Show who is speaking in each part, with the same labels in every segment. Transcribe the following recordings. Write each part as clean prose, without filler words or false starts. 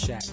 Speaker 1: chat.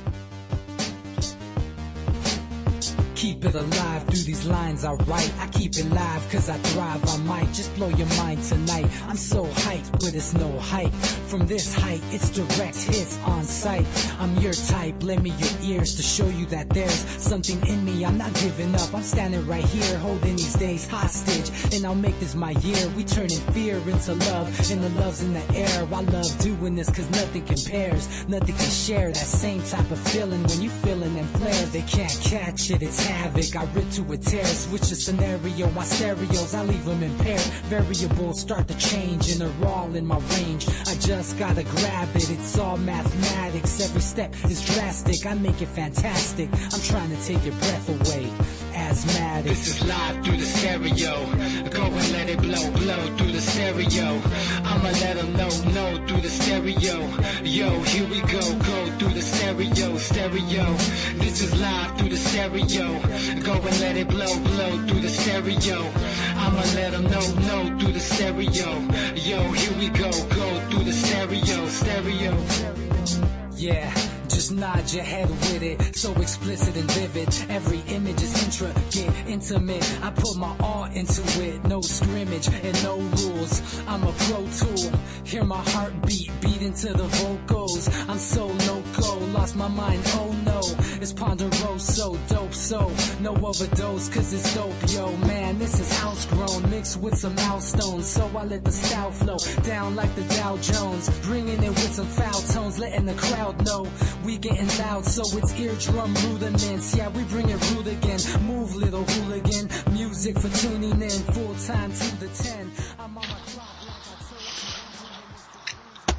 Speaker 1: Keep it alive through these lines I write. I keep it live cause I thrive. I might just blow your mind tonight. I'm so hyped, but it's no hype. From this height, it's direct hits on sight. I'm your type, lend me your ears to show you that there's something in me. I'm not giving up, I'm standing right here, holding these days hostage. And I'll make this my year. We turning fear into love, and the love's in the air. I love doing this cause nothing compares. Nothing can share that same type of feeling when you feeling them flares. They can't catch it, it's havoc. I rip to a tear, switch the scenario. My stereos, I leave them impaired. Variables start to change and they're all in my range. I just gotta grab it, it's all mathematics. Every step is drastic, I make it fantastic. I'm trying to take your breath away. Asthmatic.
Speaker 2: This is live through the stereo. Go and let it blow, blow through the stereo. I'ma let them know through the stereo. Yo, here we go through the stereo, stereo. This is live through the stereo. Go and let it blow, blow through the stereo. I'ma let them know through the stereo. Yo, here we go through the stereo, stereo.
Speaker 1: Yeah. Just nod your head with it, so explicit and vivid. Every image is intricate, intimate. I put my all into it, no scrimmage and no rules. I'm a pro tool, hear my heartbeat, beat into the vocals. I'm so no-go, lost my mind, oh no. It's Ponderoso, dope, so no overdose, cause it's dope, yo. Man, this is house grown, mixed with some milestones. So I let the style flow down like the Dow Jones, bringing it with some foul tones, letting the crowd know we getting loud, so it's eardrum rudiments. Yeah, we bring it rude again. Move, little hooligan. Music for tuning in. Full time to the 10. I'm on my clock like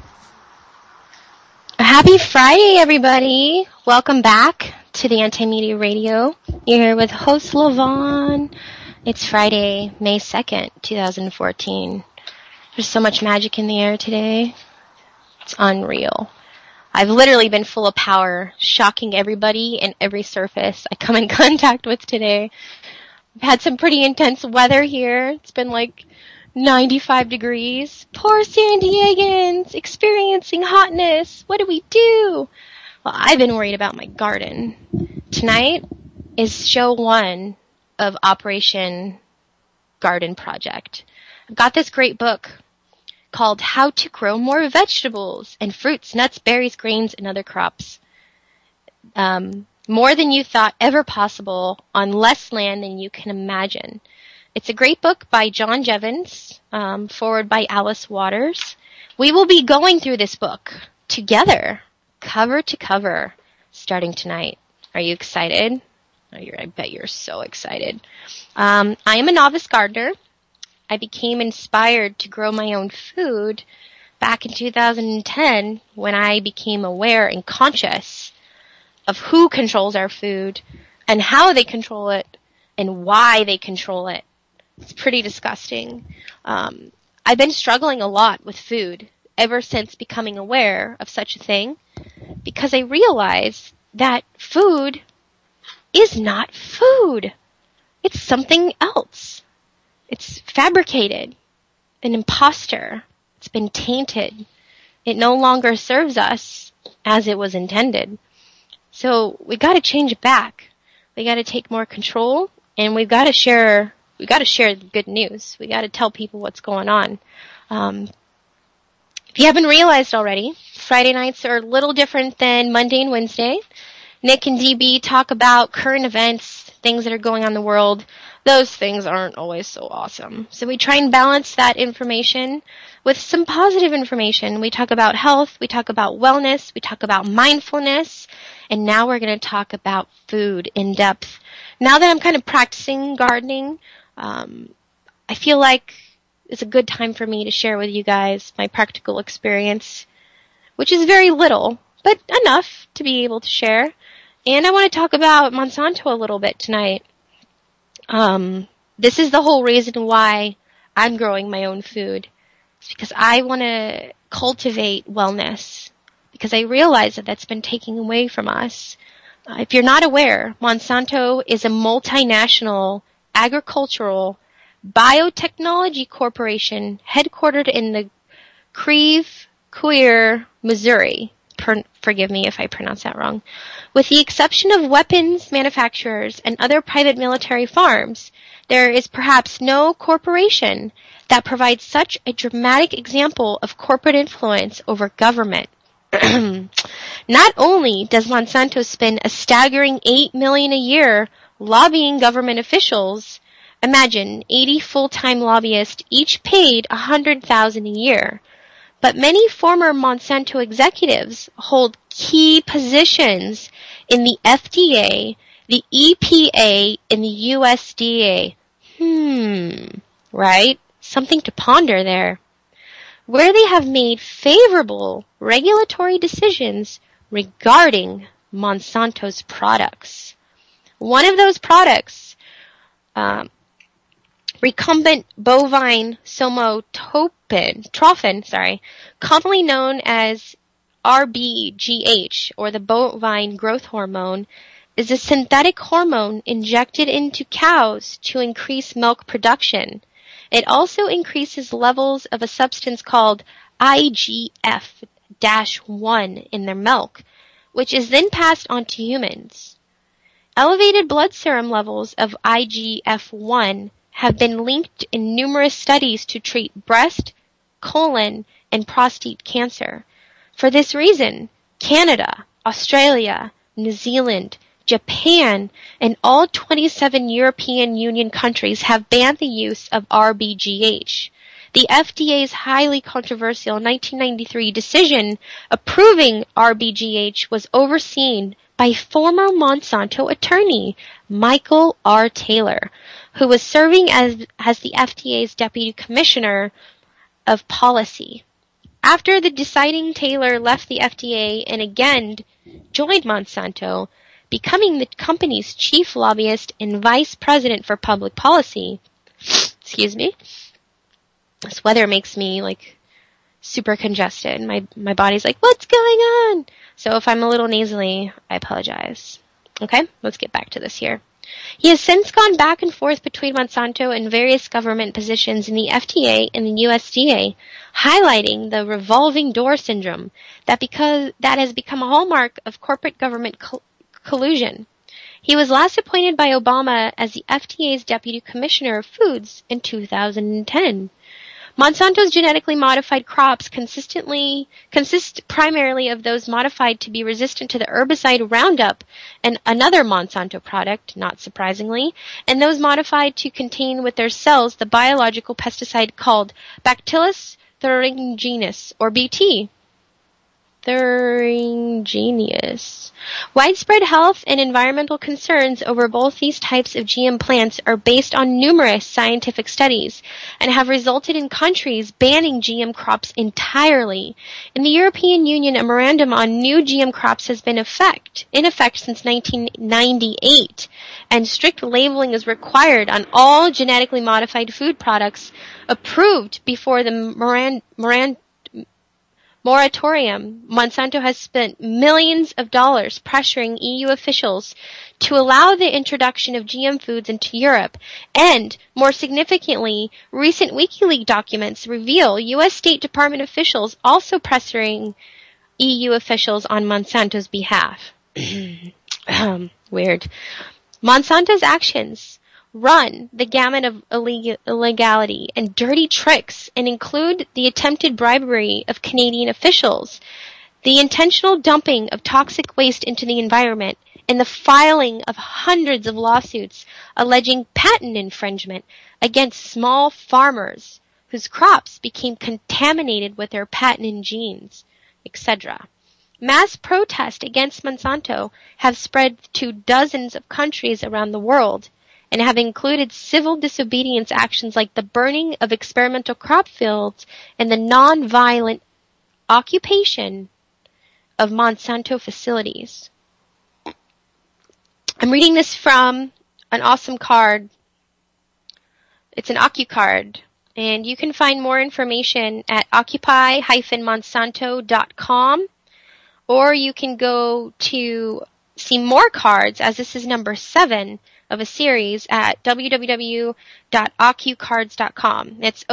Speaker 1: I
Speaker 3: Happy Friday, everybody. Welcome back to the Anti-Media Radio. You're here with host Lavon. It's Friday, May 2nd, 2014. There's so much magic in the air today. It's unreal. I've literally been full of power, shocking everybody and every surface I come in contact with today. I've had some pretty intense weather here. It's been like 95 degrees. Poor San Diegans, experiencing hotness. What do we do? Well, I've been worried about my garden. Tonight is show 1 of Operation Garden Project. I've got this great book called How to Grow More Vegetables and Fruits, Nuts, Berries, Grains, and Other Crops. More than you thought ever possible on less land than you can imagine. It's a great book by John Jevons, forward by Alice Waters. We will be going through this book together, cover to cover, starting tonight. Are you excited? I bet you're so excited. I am a novice gardener. I became inspired to grow my own food back in 2010 when I became aware and conscious of who controls our food and how they control it and why they control it. It's pretty disgusting. I've been struggling a lot with food ever since becoming aware of such a thing because I realized that food is not food. It's something else. It's fabricated, an imposter. It's been tainted. It no longer serves us as it was intended. So we got to change it back. We got to take more control, and we've got to share. We got to share the good news. We got to tell people what's going on. If you haven't realized already, Friday nights are a little different than Monday and Wednesday. Nick and DB talk about current events, things that are going on in the world. Those things aren't always so awesome. So we try and balance that information with some positive information. We talk about health, we talk about wellness, we talk about mindfulness, and now we're going to talk about food in depth. Now that I'm kind of practicing gardening, I feel like it's a good time for me to share with you guys my practical experience, which is very little, but enough to be able to share. And I want to talk about Monsanto a little bit tonight. This is the whole reason why I'm growing my own food. It's because I want to cultivate wellness. Because I realize that that's been taken away from us. If you're not aware, Monsanto is a multinational agricultural biotechnology corporation headquartered in the Creve Coeur, Missouri, Forgive me if I pronounce that wrong. With the exception of weapons manufacturers and other private military farms, there is perhaps no corporation that provides such a dramatic example of corporate influence over government. Not only does Monsanto spend a staggering $8 million a year lobbying government officials, imagine 80 full-time lobbyists, each paid $100,000 a year, but many former Monsanto executives hold key positions in the FDA, the EPA, and the USDA. Right? Something to ponder there. Where they have made favorable regulatory decisions regarding Monsanto's products. One of those products, recombinant bovine somatotropin, commonly known as RBGH, or the bovine growth hormone, is a synthetic hormone injected into cows to increase milk production. It also increases levels of a substance called IGF-1 in their milk, which is then passed on to humans. Elevated blood serum levels of IGF-1 have been linked in numerous studies to treat breast, colon, and prostate cancer. For this reason, Canada, Australia, New Zealand, Japan, and all 27 European Union countries have banned the use of RBGH. The FDA's highly controversial 1993 decision approving RBGH was overseen by former Monsanto attorney Michael R. Taylor, who was serving as the FDA's Deputy Commissioner of Policy. After the deciding, Taylor left the FDA and again joined Monsanto, becoming the company's chief lobbyist and vice president for public policy. Excuse me. This weather makes me super congested. My body's like, what's going on? So if I'm a little nasally, I apologize. Okay, let's get back to this here. He has since gone back and forth between Monsanto and various government positions in the FDA and the USDA, highlighting the revolving door syndrome that has become a hallmark of corporate government collusion. He was last appointed by Obama as the FDA's Deputy Commissioner of Foods in 2010. Monsanto's genetically modified crops consist primarily of those modified to be resistant to the herbicide Roundup, and another Monsanto product, not surprisingly, and those modified to contain with their cells the biological pesticide called Bacillus thuringiensis, or BT. Thuringiensis. Widespread health and environmental concerns over both these types of GM plants are based on numerous scientific studies and have resulted in countries banning GM crops entirely. In the European Union, a memorandum on new GM crops has been in effect since 1998, and strict labeling is required on all genetically modified food products approved before the moratorium. Monsanto has spent millions of dollars pressuring EU officials to allow the introduction of GM foods into Europe, and, more significantly, recent WikiLeaks documents reveal U.S. State Department officials also pressuring EU officials on Monsanto's behalf. Weird. Monsanto's actions run the gamut of illegality and dirty tricks and include the attempted bribery of Canadian officials, the intentional dumping of toxic waste into the environment, and the filing of hundreds of lawsuits alleging patent infringement against small farmers whose crops became contaminated with their patented genes, etc. Mass protests against Monsanto have spread to dozens of countries around the world, and have included civil disobedience actions like the burning of experimental crop fields and the non-violent occupation of Monsanto facilities. I'm reading this from an awesome card. It's an OccuCard, and you can find more information at occupy-monsanto.com, or you can go to see more cards, as this is number 7, of a series at www.occucards.com. It's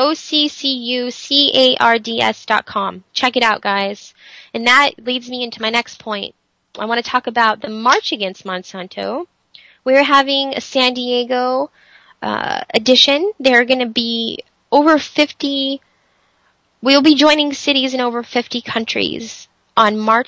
Speaker 3: OCCUCARDS.com. Check it out, guys. And that leads me into my next point. I want to talk about the March Against Monsanto. We're having a San Diego edition. There are going to be over 50. We'll be joining cities in over 50 countries on May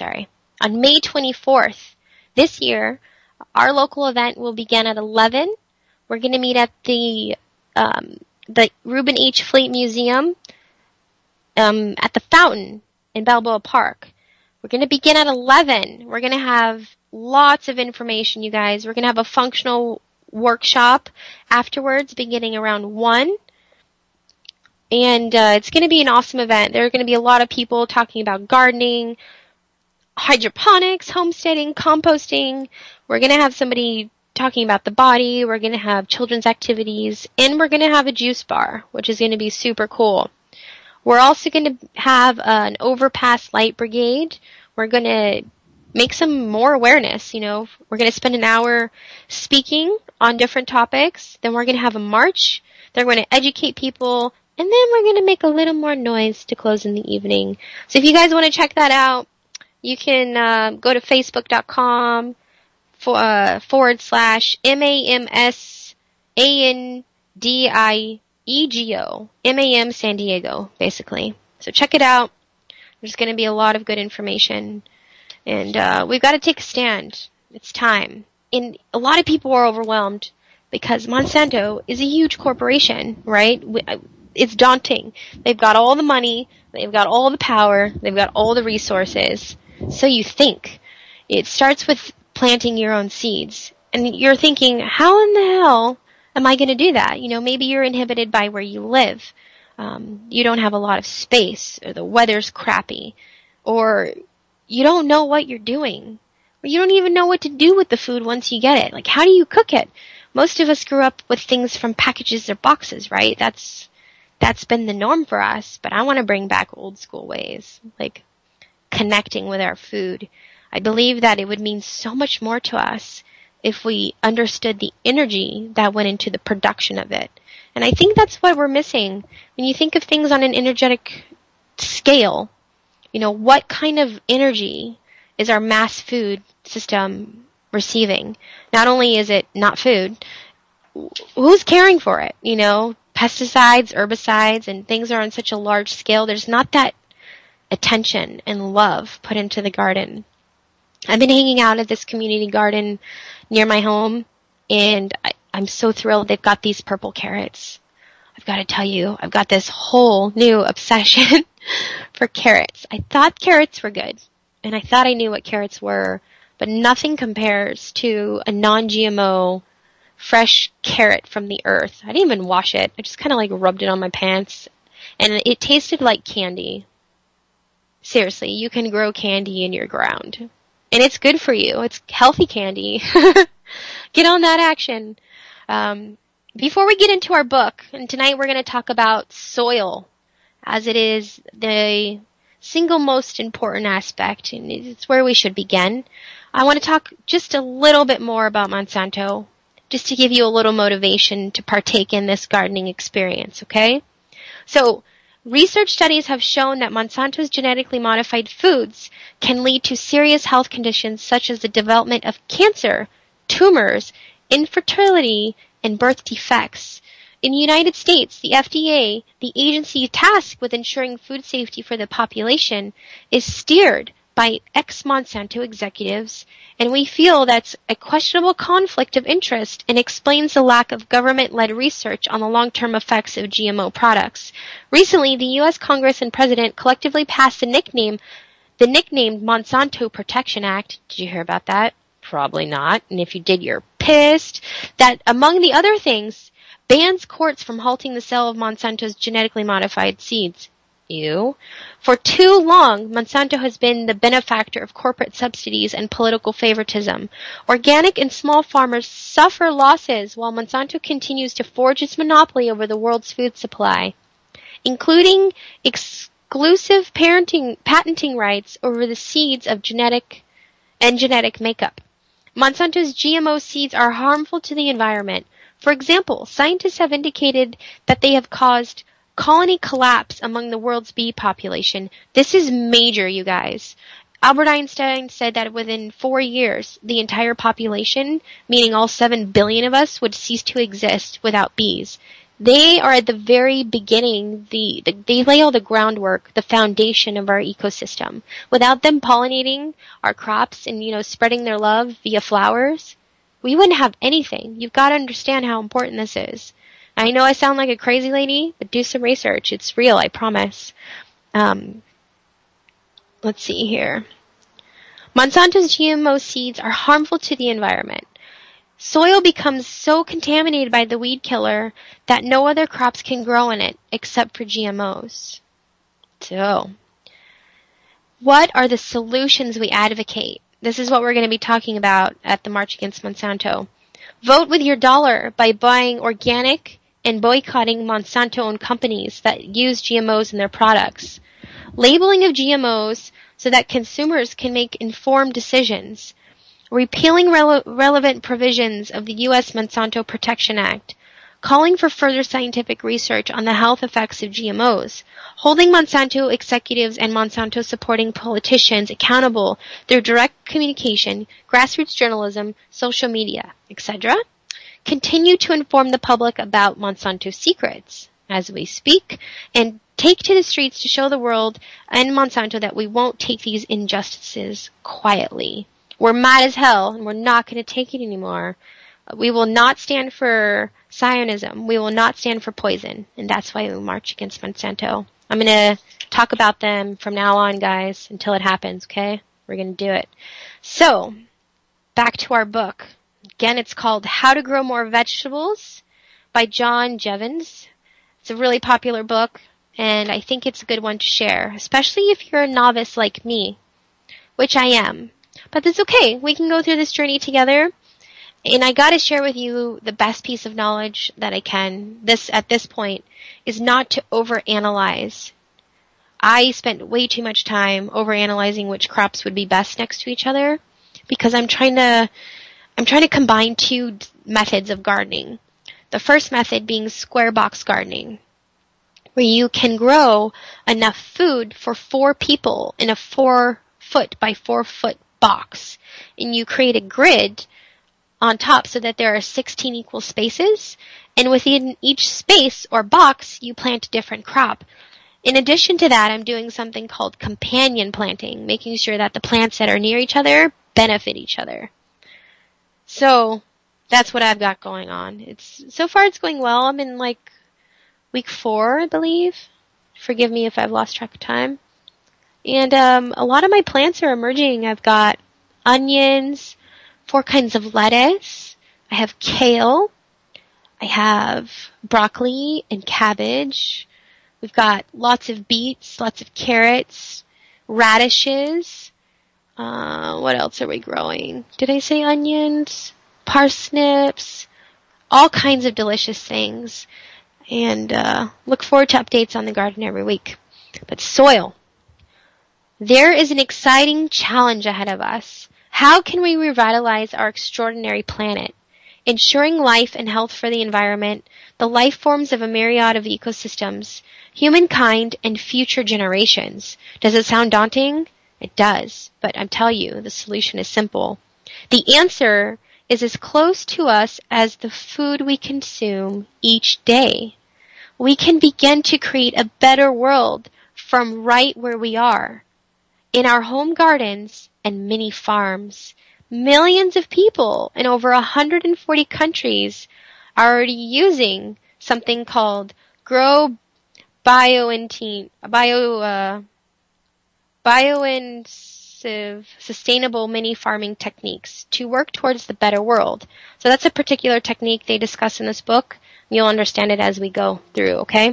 Speaker 3: 24th. This year, our local event will begin at 11. We're going to meet at the Reuben H. Fleet Museum at the Fountain in Balboa Park. We're going to begin at 11. We're going to have lots of information, you guys. We're going to have a functional workshop afterwards, beginning around 1. And it's going to be an awesome event. There are going to be a lot of people talking about gardening, hydroponics, homesteading, composting. We're going to have somebody talking about the body. We're going to have children's activities. And we're going to have a juice bar, which is going to be super cool. We're also going to have an overpass light brigade. We're going to make some more awareness. You know, we're going to spend an hour speaking on different topics. Then we're going to have a march. They're going to educate people. And then we're going to make a little more noise to close in the evening. So if you guys want to check that out, you can go to facebook.com /MAMSANDIEGO. MAM San Diego, basically. So check it out. There's going to be a lot of good information. And we've got to take a stand. It's time. And a lot of people are overwhelmed because Monsanto is a huge corporation, right? It's daunting. They've got all the money. They've got all the power. They've got all the resources. So you think. It starts with planting your own seeds. And you're thinking, how in the hell am I going to do that? You know, maybe you're inhibited by where you live. You don't have a lot of space, or the weather's crappy, or you don't know what you're doing, or you don't even know what to do with the food once you get it. Like, how do you cook it? Most of us grew up with things from packages or boxes, right? That's been the norm for us, but I want to bring back old school ways, like connecting with our food. I believe that it would mean so much more to us if we understood the energy that went into the production of it. And I think that's what we're missing. When you think of things on an energetic scale, you know, what kind of energy is our mass food system receiving? Not only is it not food, who's caring for it? You know, pesticides, herbicides, and things are on such a large scale. There's not that attention and love put into the garden. I've been hanging out at this community garden near my home, and I'm so thrilled. They've got these purple carrots. I've got to tell you, I've got this whole new obsession for carrots. I thought carrots were good, and I thought I knew what carrots were, but nothing compares to a non-GMO fresh carrot from the earth. I didn't even wash it. I just kind of like rubbed it on my pants, and it tasted like candy. Seriously, you can grow candy in your ground. And it's good for you. It's healthy candy. Get on that action. Before we get into our book, and tonight we're going to talk about soil, as it is the single most important aspect, and it's where we should begin. I want to talk just a little bit more about Monsanto, just to give you a little motivation to partake in this gardening experience, okay? So, research studies have shown that Monsanto's genetically modified foods can lead to serious health conditions such as the development of cancer, tumors, infertility, and birth defects. In the United States, the FDA, the agency tasked with ensuring food safety for the population, is steered by ex-Monsanto executives, and we feel that's a questionable conflict of interest and explains the lack of government-led research on the long-term effects of GMO products. Recently, the U.S. Congress and President collectively passed the nicknamed Monsanto Protection Act. Did you hear about that? Probably not. And if you did, you're pissed. That, among the other things, bans courts from halting the sale of Monsanto's genetically modified seeds. Ew. For too long, Monsanto has been the benefactor of corporate subsidies and political favoritism. Organic and small farmers suffer losses while Monsanto continues to forge its monopoly over the world's food supply, including exclusive patenting rights over the seeds of genetic makeup. Monsanto's GMO seeds are harmful to the environment. For example, scientists have indicated that they have caused colony collapse among the world's bee population. This is major, you guys. Albert Einstein said that within 4 years, the entire population, meaning all 7 billion of us, would cease to exist without bees. They are at the very beginning, they lay all the groundwork, the foundation of our ecosystem. Without them pollinating our crops and, spreading their love via flowers, we wouldn't have anything. You've got to understand how important this is. I know I sound like a crazy lady, but do some research. It's real, I promise. Let's see here. Monsanto's GMO seeds are harmful to the environment. Soil becomes so contaminated by the weed killer that no other crops can grow in it except for GMOs. So, what are the solutions we advocate? This is what we're going to be talking about at the March Against Monsanto. Vote with your dollar by buying organic and boycotting Monsanto-owned companies that use GMOs in their products. Labeling of GMOs so that consumers can make informed decisions. Repealing relevant provisions of the U.S. Monsanto Protection Act. Calling for further scientific research on the health effects of GMOs. Holding Monsanto executives and Monsanto-supporting politicians accountable through direct communication, grassroots journalism, social media, etc. Continue to inform the public about Monsanto secrets as we speak, and take to the streets to show the world and Monsanto that we won't take these injustices quietly. We're mad as hell, and we're not going to take it anymore. We will not stand for Zionism. We will not stand for poison, and that's why we march against Monsanto. I'm going to talk about them from now on, guys, until it happens, okay? We're going to do it. So, back to our book. Again, it's called How to Grow More Vegetables by John Jevons. It's a really popular book, and I think it's a good one to share, especially if you're a novice like me, which I am. But that's okay. We can go through this journey together. And I got to share with you the best piece of knowledge that I can. At this point, is not to overanalyze. I spent way too much time overanalyzing which crops would be best next to each other because I'm trying to combine two methods of gardening. The first method being square box gardening, where you can grow enough food for 4 people in a 4-foot by 4-foot box, and you create a grid on top so that there are 16 equal spaces, and within each space or box you plant a different crop. In addition to that, I'm doing something called companion planting, making sure that the plants that are near each other benefit each other. So that's what I've got going on. So far it's going well. I'm in week 4, I believe. Forgive me if I've lost track of time. And a lot of my plants are emerging. I've got onions, 4 kinds of lettuce. I have kale. I have broccoli and cabbage. We've got lots of beets, lots of carrots, radishes. What else are we growing? Did I say onions? Parsnips. All kinds of delicious things. And look forward to updates on the garden every week. But soil. There is an exciting challenge ahead of us. How can we revitalize our extraordinary planet, ensuring life and health for the environment, the life forms of a myriad of ecosystems, humankind, and future generations? Does it sound daunting? It does, but I'm telling you, the solution is simple. The answer is as close to us as the food we consume each day. We can begin to create a better world from right where we are. In our home gardens and mini farms, millions of people in over 140 countries are already using something called biointensive sustainable mini farming techniques to work towards the better world. So that's a particular technique they discuss in this book. You'll understand it as we go through, okay?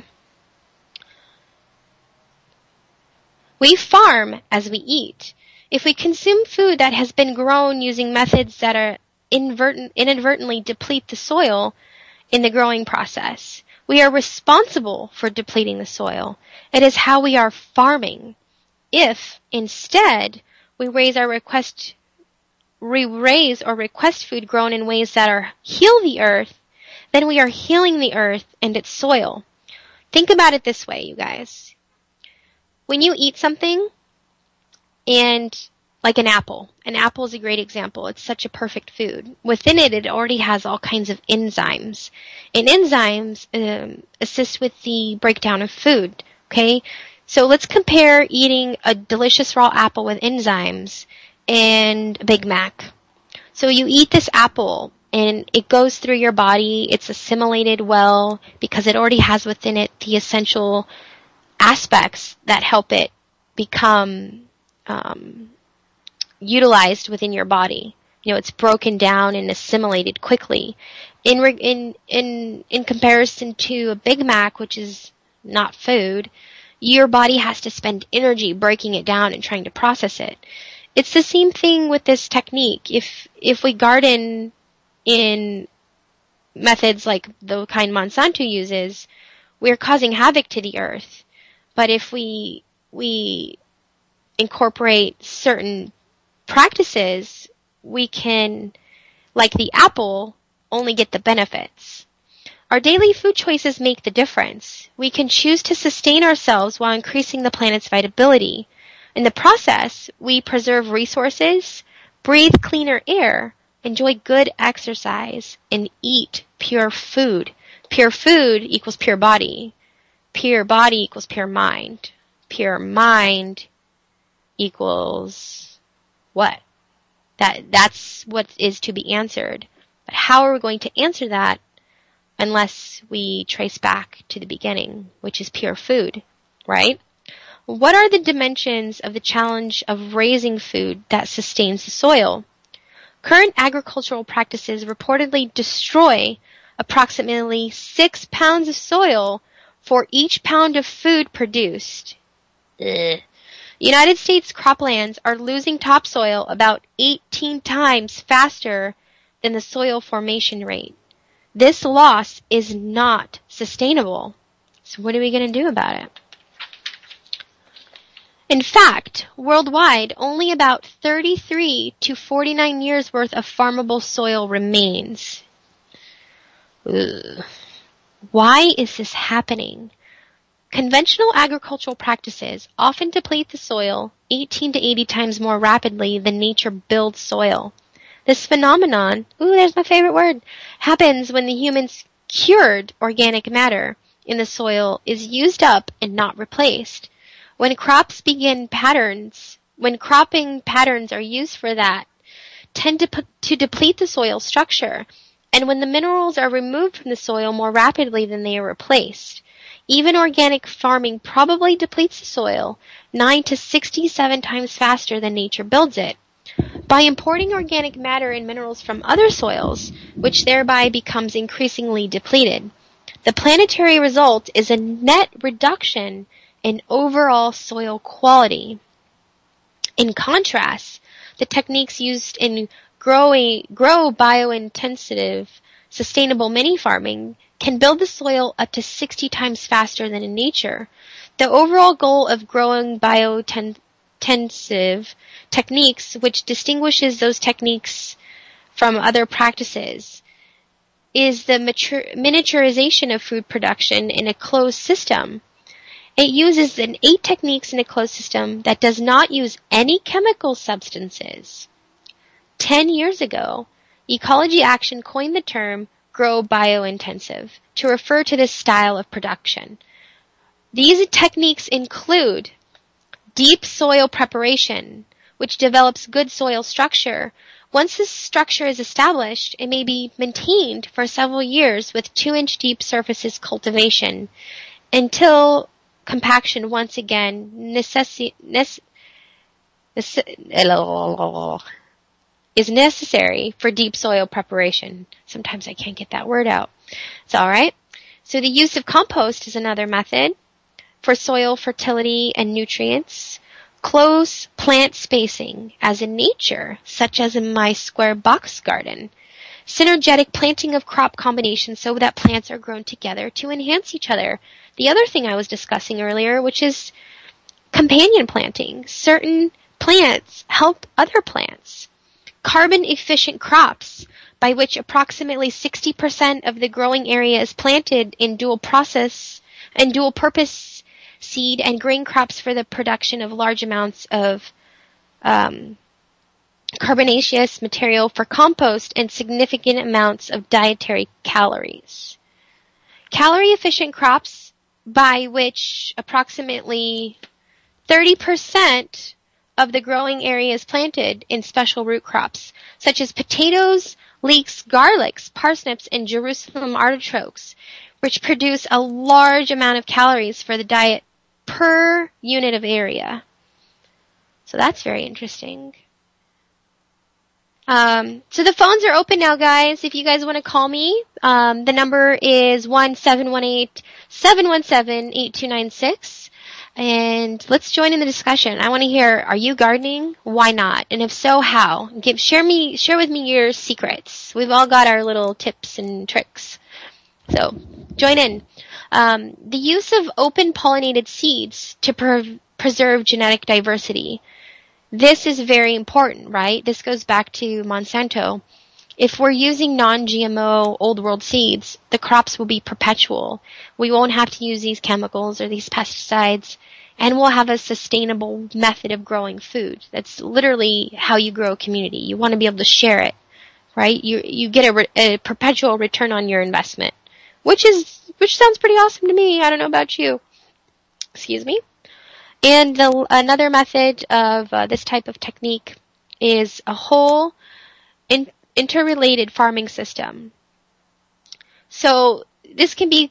Speaker 3: We farm as we eat. If we consume food that has been grown using methods that are inadvertently deplete the soil in the growing process, we are responsible for depleting the soil. It is how we are farming. If, instead, we raise our request raise or request food grown in ways that heal the earth, then we are healing the earth and its soil. Think about it this way, you guys. When you eat something, and like an apple is a great example. It's such a perfect food. Within it, it already has all kinds of enzymes. And enzymes assist with the breakdown of food, okay? So let's compare eating a delicious raw apple with enzymes and a Big Mac. So you eat this apple, and it goes through your body. It's assimilated well because it already has within it the essential aspects that help it become utilized within your body. You know, it's broken down and assimilated quickly. In comparison to a Big Mac, which is not food, your body has to spend energy breaking it down and trying to process it. It's the same thing with this technique. If we garden in methods like the kind Monsanto uses, we're causing havoc to the earth. But if we incorporate certain practices, we can, like the apple, only get the benefits. Our daily food choices make the difference. We can choose to sustain ourselves while increasing the planet's vitality. In the process, we preserve resources, breathe cleaner air, enjoy good exercise, and eat pure food. Pure food equals pure body. Pure body equals pure mind. Pure mind equals what? That's what is to be answered. But how are we going to answer that unless we trace back to the beginning, which is pure food, right? What are the dimensions of the challenge of raising food that sustains the soil? Current agricultural practices reportedly destroy approximately 6 pounds of soil for each pound of food produced. United States croplands are losing topsoil about 18 times faster than the soil formation rate. This loss is not sustainable. So what are we going to do about it? In fact, worldwide, only about 33 to 49 years worth of farmable soil remains. Ugh. Why is this happening? Conventional agricultural practices often deplete the soil 18 to 80 times more rapidly than nature builds soil. This phenomenon, there's my favorite word, happens when the humans cured organic matter in the soil is used up and not replaced. When cropping patterns are used for that, tend to deplete the soil structure, and when the minerals are removed from the soil more rapidly than they are replaced. Even organic farming probably depletes the soil 9 to 67 times faster than nature builds it. By importing organic matter and minerals from other soils, which thereby becomes increasingly depleted, the planetary result is a net reduction in overall soil quality. In contrast, the techniques used in grow biointensive, sustainable mini farming can build the soil up to 60 times faster than in nature. The overall goal of growing biointensive techniques, which distinguishes those techniques from other practices, is the miniaturization of food production in a closed system. It uses 8 techniques in a closed system that does not use any chemical substances. 10 years ago, Ecology Action coined the term grow biointensive to refer to this style of production. These techniques include deep soil preparation, which develops good soil structure. Once this structure is established, it may be maintained for several years with 2-inch deep surfaces cultivation until compaction once again is necessary for deep soil preparation. Sometimes I can't get that word out. It's all right. So the use of compost is another method for soil fertility and nutrients. Close plant spacing, as in nature, such as in my square box garden. Synergetic planting of crop combinations so that plants are grown together to enhance each other. The other thing I was discussing earlier, which is companion planting. Certain plants help other plants. carbon-efficient crops, by which approximately 60% of the growing area is planted in dual-purpose seed and grain crops for the production of large amounts of carbonaceous material for compost and significant amounts of dietary calories. Calorie-efficient crops, by which approximately 30% of the growing area is planted in special root crops, such as potatoes, leeks, garlics, parsnips, and Jerusalem artichokes, which produce a large amount of calories for the diet per unit of area. So that's very interesting. So the phones are open now, guys. If you guys want to call me, the number is 1-718-717-8296. And let's join in the discussion. I want to hear, are you gardening? Why not? And if so, how? Share with me your secrets. We've all got our little tips and tricks. So, join in. The use of open pollinated seeds to preserve genetic diversity. This is very important, right? This goes back to Monsanto. If we're using non-GMO old world seeds, the crops will be perpetual. We won't have to use these chemicals or these pesticides, and we'll have a sustainable method of growing food. That's literally how you grow a community. You want to be able to share it, right? You get a perpetual return on your investment, which sounds pretty awesome to me. I don't know about you. Excuse me. And another method of this type of technique is a whole interrelated farming system. So this can be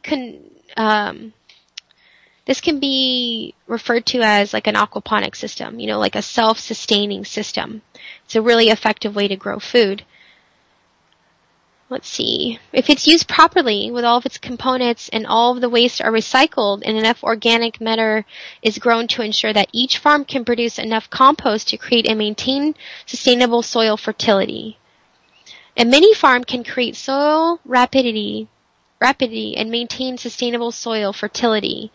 Speaker 3: referred to as like an aquaponic system, like a self-sustaining system. It's a really effective way to grow food. Let's see. If it's used properly with all of its components and all of the waste are recycled and enough organic matter is grown to ensure that each farm can produce enough compost to create and maintain sustainable soil fertility. A mini farm can create soil rapidity and maintain sustainable soil fertility.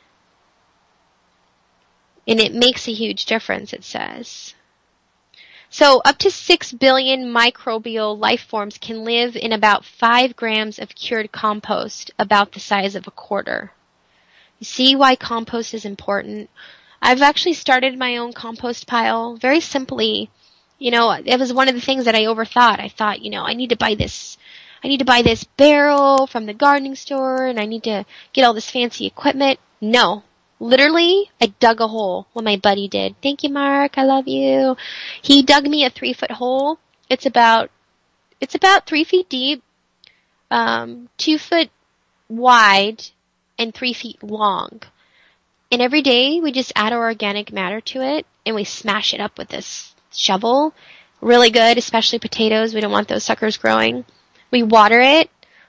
Speaker 3: And it makes a huge difference, it says. So up to 6 billion microbial life forms can live in about 5 grams of cured compost, about the size of a quarter. You see why compost is important? I've actually started my own compost pile very simply. It was one of the things that I overthought. I thought, I need to buy this barrel from the gardening store and I need to get all this fancy equipment. No. Literally, I dug a hole. What my buddy did. Thank you, Mark. I love you. He dug me a 3-foot hole. It's about 3 feet deep, 2 foot wide, and 3 feet long. And every day we just add our organic matter to it and we smash it up with this shovel. Really good, especially potatoes. We don't want those suckers growing. We water it.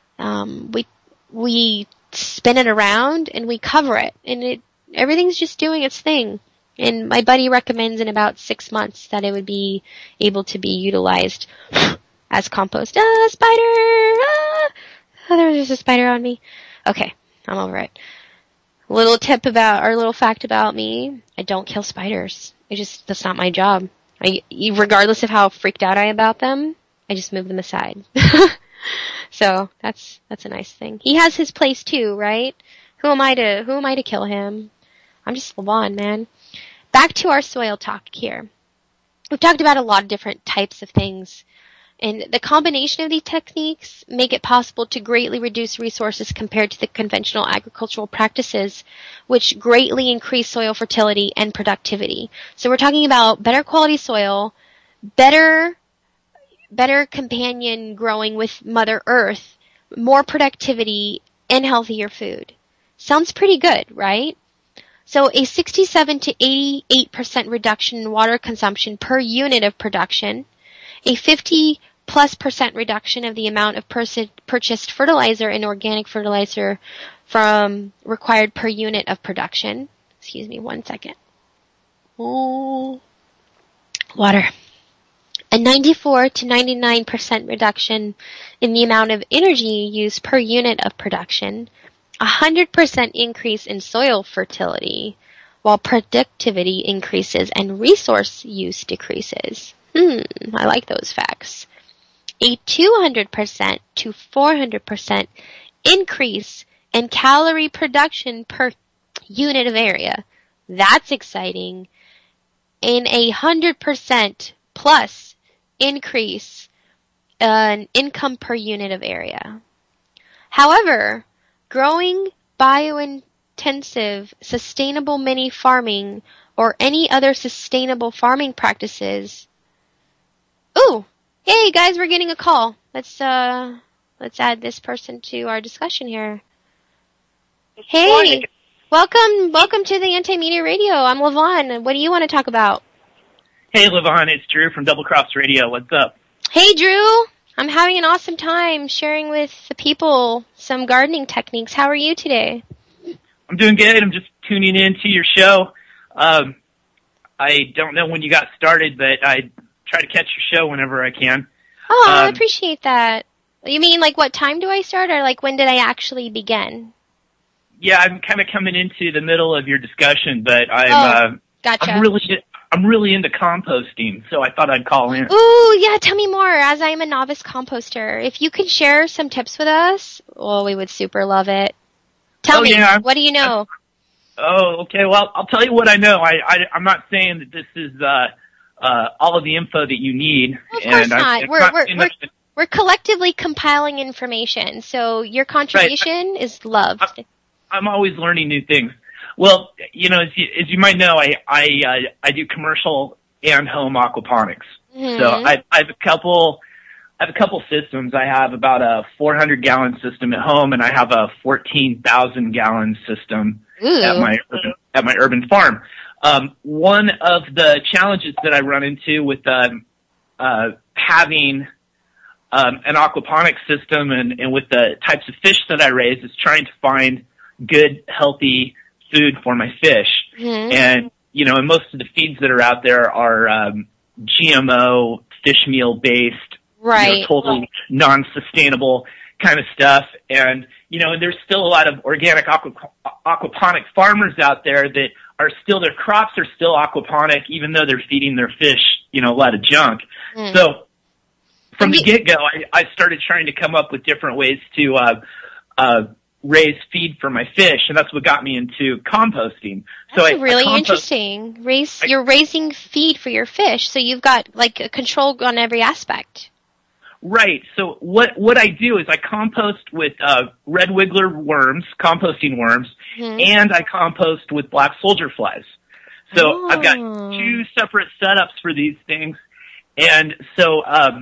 Speaker 3: We spin it around and we cover it, and everything's just doing its thing. And my buddy recommends in about 6 months that it would be able to be utilized as compost. Spider! There's a spider on me. Okay, I'm over it. Little fact about me, I don't kill spiders. That's not my job. Regardless of how freaked out I am about them, I just move them aside. So that's a nice thing. He has his place too, right? Who am I to kill him? I'm just Levon, man. Back to our soil talk here. We've talked about a lot of different types of things, and the combination of these techniques make it possible to greatly reduce resources compared to the conventional agricultural practices, which greatly increase soil fertility and productivity. So we're talking about better quality soil, better companion growing with Mother Earth, more productivity, and healthier food. Sounds pretty good, right? So a 67 to 88% reduction in water consumption per unit of production, a 50+% reduction of the amount of purchased fertilizer and organic fertilizer from required per unit of production. Excuse me 1 second. Water. A 94 to 99% reduction in the amount of energy used per unit of production, 100% increase in soil fertility, while productivity increases and resource use decreases. I like those facts. A 200% to 400% increase in calorie production per unit of area. That's exciting. And a 100% plus increase in income per unit of area. However, growing biointensive, sustainable mini farming or any other sustainable farming practices. Ooh, hey guys, we're getting a call. Let's add this person to our discussion here. Hey, welcome to the Anti-Media Radio. I'm Levon. What do you want to talk about?
Speaker 4: Hey Levon, it's Drew from Double Crops Radio. What's up?
Speaker 3: Hey Drew, I'm having an awesome time sharing with the people some gardening techniques. How are you today?
Speaker 4: I'm doing good. I'm just tuning in to your show. I don't know when you got started, but I try to catch your show whenever I can.
Speaker 3: Oh, I appreciate that. You mean like what time do I start, or like when did I actually begin?
Speaker 4: Yeah, I'm kind of coming into the middle of your discussion, but
Speaker 3: gotcha.
Speaker 4: I'm really into composting, so I thought I'd call in.
Speaker 3: Ooh, yeah, tell me more, as I am a novice composter. If you could share some tips with us, well, we would super love it. Tell me, what do you know?
Speaker 4: Okay, well, I'll tell you what I know. I'm not saying that this is all of the info that you need.
Speaker 3: Of course not. We're collectively compiling information, so your contribution is loved.
Speaker 4: I'm always learning new things. Well, you know, as you might know, I do commercial and home aquaponics. Mm-hmm. So I have a couple systems. I have about a 400-gallon system at home, and I have a 14,000-gallon system at my urban farm. One of the challenges that I run into with having an aquaponics system and with the types of fish that I raise is trying to find good, healthy food for my fish. Mm-hmm. And, you know, and most of the feeds that are out there are GMO, fish meal based,
Speaker 3: right?
Speaker 4: You know, totally non-sustainable kind of stuff. And, you know, and there's still a lot of organic aquaponic farmers out there that are still, their crops are still aquaponic, even though they're feeding their fish, you know, a lot of junk. Mm. So from the get-go, I started trying to come up with different ways to raise feed for my fish, and that's what got me into composting.
Speaker 3: That's really interesting. You're raising feed for your fish, so you've got like a control on every aspect.
Speaker 4: Right. So what I do is I compost with red wiggler worms, composting worms, mm-hmm. and I compost with black soldier flies. So I've got two separate setups for these things, and so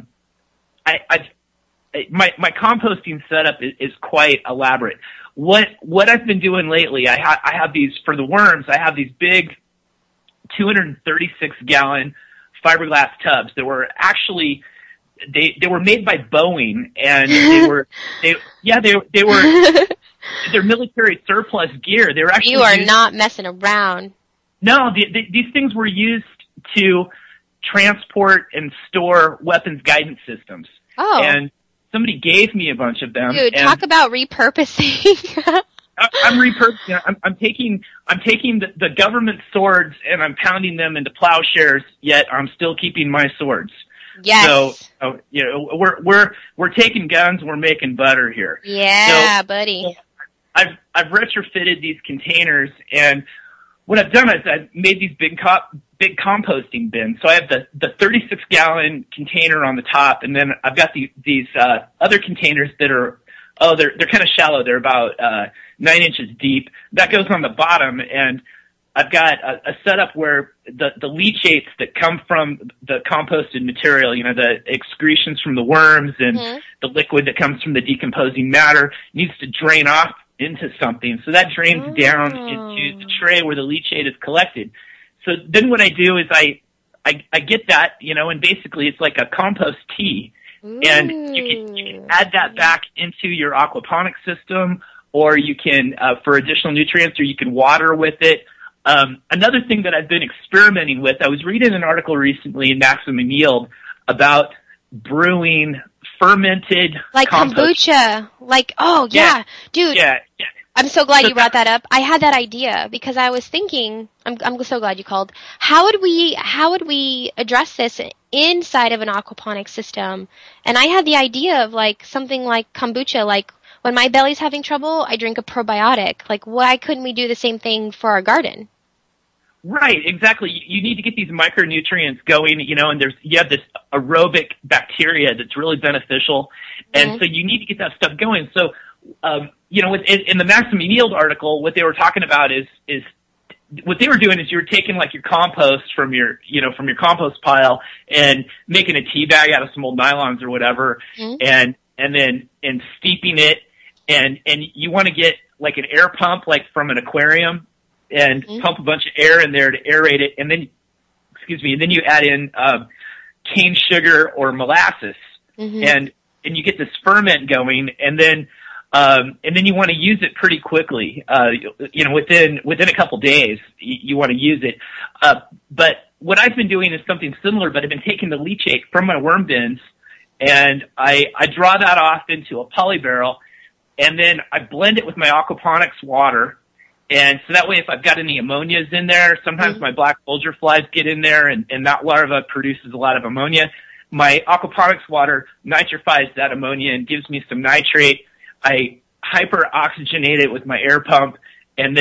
Speaker 4: my composting setup is quite elaborate. What I've been doing lately, I have these, for the worms, I have these big 236-gallon fiberglass tubs that were actually, they were made by Boeing, and they're military surplus gear. They were actually
Speaker 3: You are not messing around.
Speaker 4: No, these things were used to transport and store weapons guidance systems.
Speaker 3: Oh.
Speaker 4: And somebody gave me a bunch of them.
Speaker 3: Dude, talk about repurposing.
Speaker 4: I'm repurposing. I'm taking the government swords and I'm pounding them into plowshares. Yet I'm still keeping my swords.
Speaker 3: Yes.
Speaker 4: So you know, we're taking guns. We're making butter here.
Speaker 3: Yeah, buddy.
Speaker 4: So I've retrofitted these containers, and what I've done is I've made these big composting bins. So I have the 36-gallon container on the top, and then I've got these other containers that are they're kind of shallow. They're about 9 inches deep. That goes on the bottom, and I've got a setup where the leachates that come from the composted material, you know, the excretions from the worms and mm-hmm. the liquid that comes from the decomposing matter, needs to drain off into something. So that drains down into the tray where the leachate is collected. So then what I do is I get that, you know, and basically it's like a compost tea. And you can add that back into your aquaponic system, or you can, for additional nutrients, or you can water with it. Another thing that I've been experimenting with, I was reading an article recently in Maximum Yield about brewing fermented
Speaker 3: like
Speaker 4: compost.
Speaker 3: kombucha. Like, oh yeah, dude.
Speaker 4: Yeah.
Speaker 3: I'm so glad you brought that up. I had that idea because I was thinking, I'm so glad you called. How would we address this inside of an aquaponics system? And I had the idea of like something like kombucha, like when my belly's having trouble, I drink a probiotic. Like why couldn't we do the same thing for our garden?
Speaker 4: Right, exactly. You need to get these micronutrients going, you know, and you have this aerobic bacteria that's really beneficial. And so you need to get that stuff going. So, you know, in the Maximum Yield article, what they were talking about is what they were doing is you were taking like your compost from your compost pile and making a tea bag out of some old nylons or whatever, and steeping it, and you want to get like an air pump, like from an aquarium, and pump a bunch of air in there to aerate it, and then you add in cane sugar or molasses, and you get this ferment going, and then you want to use it pretty quickly. You know, within a couple days, you want to use it. But what I've been doing is something similar, but I've been taking the leachate from my worm bins, and I draw that off into a poly barrel, and then I blend it with my aquaponics water. And so that way, if I've got any ammonias in there, sometimes my black soldier flies get in there, and that larva produces a lot of ammonia. My aquaponics water nitrifies that ammonia and gives me some nitrate. I hyper-oxygenate it with my air pump, and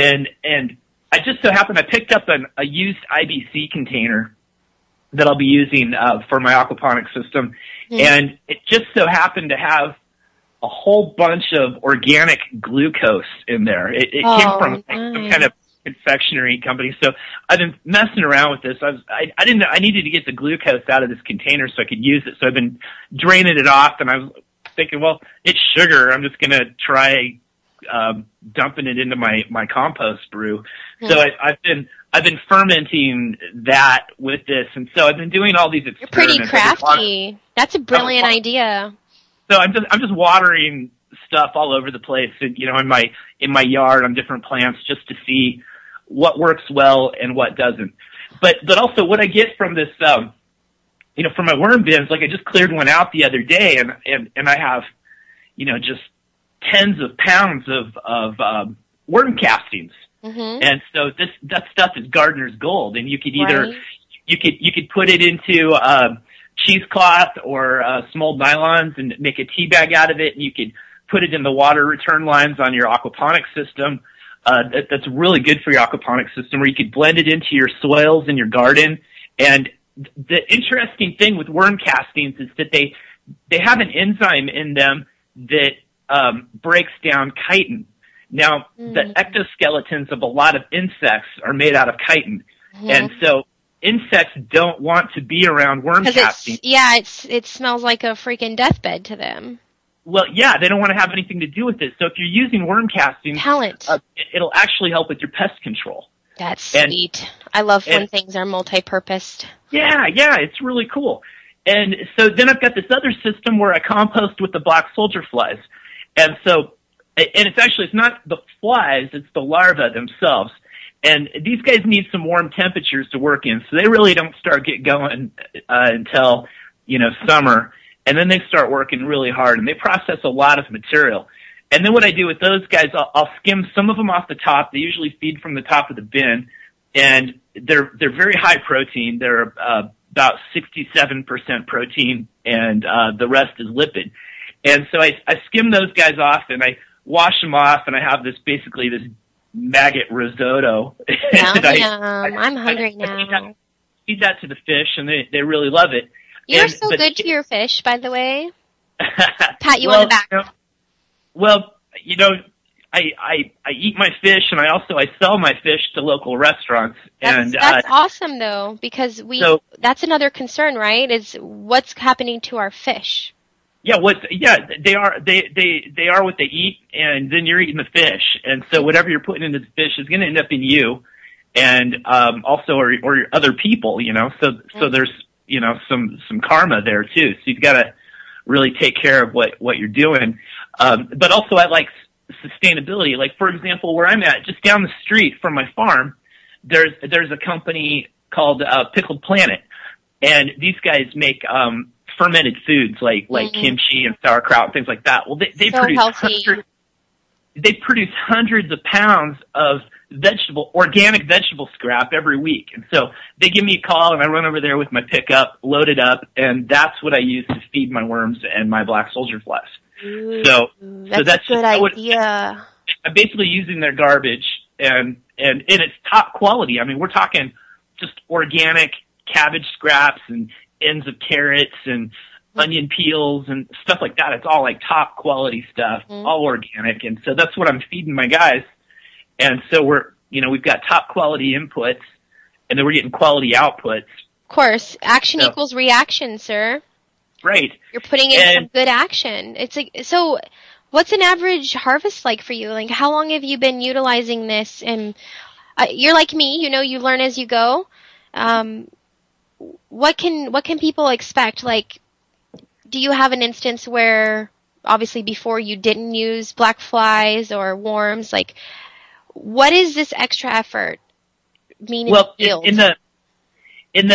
Speaker 4: I just so happened I picked up a used IBC container that I'll be using for my aquaponics system, and it just so happened to have a whole bunch of organic glucose in there. It came from some kind of confectionery company. So I've been messing around with this. I didn't know I needed to get the glucose out of this container so I could use it. So I've been draining it off, and I was thinking, well, it's sugar. I'm just going to try dumping it into my compost brew. So I've been fermenting that with this, and so I've been doing all these experiments.
Speaker 3: You're pretty crafty. That's a brilliant idea.
Speaker 4: So I'm just watering stuff all over the place, and, you know, in my yard on different plants, just to see what works well and what doesn't. But also what I get from this, you know, from my worm bins, like I just cleared one out the other day, and I have, you know, just tens of pounds of worm castings. And so that stuff is gardener's gold, and you could either you could put it into cheesecloth or some old nylons and make a tea bag out of it, and you could put it in the water return lines on your aquaponics system. That's really good for your aquaponics system, where you could blend it into your soils in your garden. And the interesting thing with worm castings is that they have an enzyme in them that breaks down chitin. Now, the exoskeletons of a lot of insects are made out of chitin, and so insects don't want to be around worm castings.
Speaker 3: It smells like a freaking deathbed to them.
Speaker 4: Well, yeah, they don't want to have anything to do with it. So if you're using worm castings, it'll actually help with your pest control.
Speaker 3: That's sweet. I love when things are multi-purposed.
Speaker 4: Yeah, it's really cool. And so then I've got this other system where I compost with the black soldier flies. And so, and it's not the flies, it's the larvae themselves. And these guys need some warm temperatures to work in, so they really don't start get going until, you know, summer. And then they start working really hard, and they process a lot of material. And then what I do with those guys, I'll skim some of them off the top. They usually feed from the top of the bin, and they're very high protein. They're about 67% protein, and the rest is lipid. And so I skim those guys off, and I wash them off, and I have this maggot risotto.
Speaker 3: I'm hungry now.
Speaker 4: Feed that to the fish, and they really love it.
Speaker 3: You're so good to your fish, by the way. Pat you on the back.
Speaker 4: You know, I eat my fish, and I sell my fish to local restaurants.
Speaker 3: That's awesome, though, because that's another concern, right? Is what's happening to our fish.
Speaker 4: Yeah, they are what they eat, and then you're eating the fish, and so whatever you're putting into the fish is going to end up in you, and also or other people, you know. So there's, you know, some karma there too. So you've got to really take care of what you're doing. But also I like sustainability. Like, for example, where I'm at, just down the street from my farm, there's a company called Pickled Planet, and these guys make fermented foods like kimchi and sauerkraut and things like that. Well, they produce they produce hundreds of pounds of organic vegetable scrap every week. And so they give me a call and I run over there with my pickup, load it up, and that's what I use to feed my worms and my black soldier flies.
Speaker 3: Ooh,
Speaker 4: So
Speaker 3: that's a good idea.
Speaker 4: I'm basically using their garbage and it's top quality. I mean, we're talking just organic cabbage scraps and ends of carrots and onion peels and stuff like that. It's all like top quality stuff, all organic. And so that's what I'm feeding my guys. And so we've got top quality inputs and then we're getting quality outputs.
Speaker 3: Of course, action equals reaction, sir.
Speaker 4: Right.
Speaker 3: You're putting in some good action. It's like, so what's an average harvest like for you? Like, how long have you been utilizing this? And you're like me, you learn as you go. What can people expect? Like, do you have an instance where obviously before you didn't use black flies or worms? Like, what is this extra effort mean in the field?
Speaker 4: In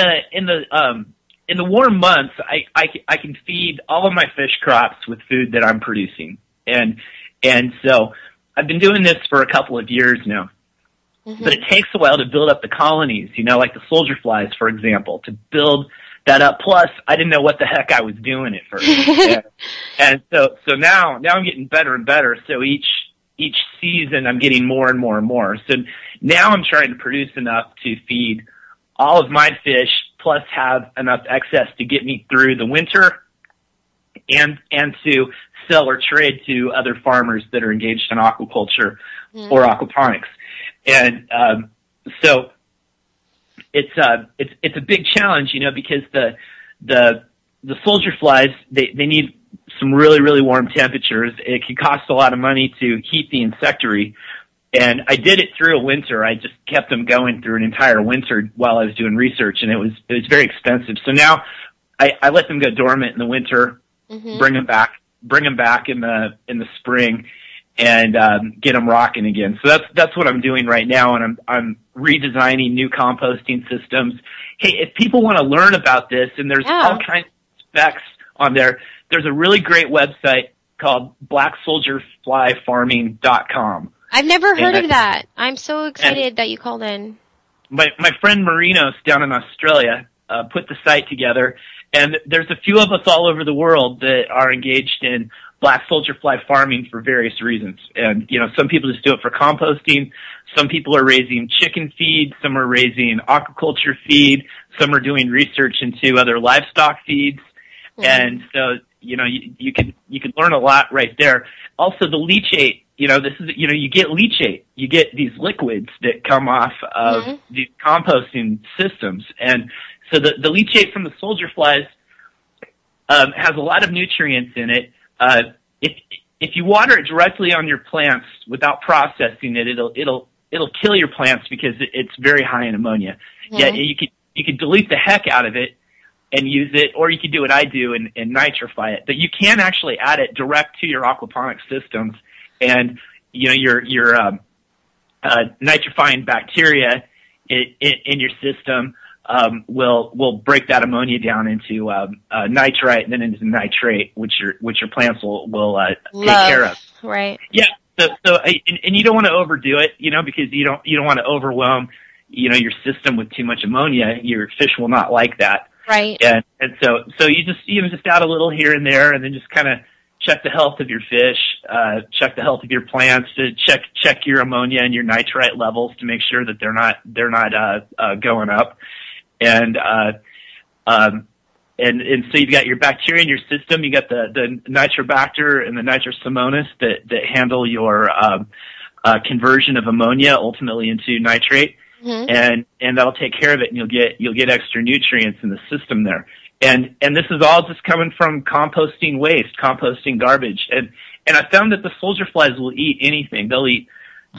Speaker 4: the warm months, I can feed all of my fish crops with food that I'm producing. And so I've been doing this for a couple of years now. But it takes a while to build up the colonies, like the soldier flies, for example, to build that up. Plus, I didn't know what the heck I was doing at first. and so now I'm getting better and better. So each season I'm getting more and more and more. So now I'm trying to produce enough to feed all of my fish, plus have enough excess to get me through the winter and to sell or trade to other farmers that are engaged in aquaculture or aquaponics. And so it's a big challenge, because the soldier flies they need some really, really warm temperatures. It can cost a lot of money to heat the insectary. And I did it through a winter. I just kept them going through an entire winter while I was doing research, and it was very expensive. So now I let them go dormant in the winter, bring them back in the spring, and get them rocking again. So that's what I'm doing right now, and I'm redesigning new composting systems. Hey, if people want to learn about this, and there's all kinds of specs on there, there's a really great website called blacksoldierflyfarming.com.
Speaker 3: I've never heard of that. I'm so excited that you called in.
Speaker 4: My friend Marinos down in Australia put the site together, and there's a few of us all over the world that are engaged in black soldier fly farming for various reasons. And, some people just do it for composting. Some people are raising chicken feed. Some are raising aquaculture feed. Some are doing research into other livestock feeds. And so, you can learn a lot right there. Also, the leachate, you get leachate. You get these liquids that come off of these composting systems. And so the leachate from the soldier flies has a lot of nutrients in it. If you water it directly on your plants without processing it, it'll kill your plants because it's very high in ammonia. Yeah, you could dilute the heck out of it and use it, or you could do what I do and nitrify it. But you can actually add it direct to your aquaponic systems, and your nitrifying bacteria in your system will break that ammonia down into nitrite and then into nitrate, which your plants will take care of.
Speaker 3: Right.
Speaker 4: Yeah. So and you don't want to overdo it, because you don't want to overwhelm your system with too much ammonia. Your fish will not like that.
Speaker 3: Right.
Speaker 4: And so you just add a little here and there, and then just kind of check the health of your fish, check the health of your plants, check your ammonia and your nitrite levels to make sure that they're not going up. And so you've got your bacteria in your system. You got the Nitrobacter and the Nitrosomonas that handle your conversion of ammonia ultimately into nitrate. And that'll take care of it, and you'll get extra nutrients in the system there. And this is all just coming from composting waste, composting garbage. And I found that the soldier flies will eat anything. They'll eat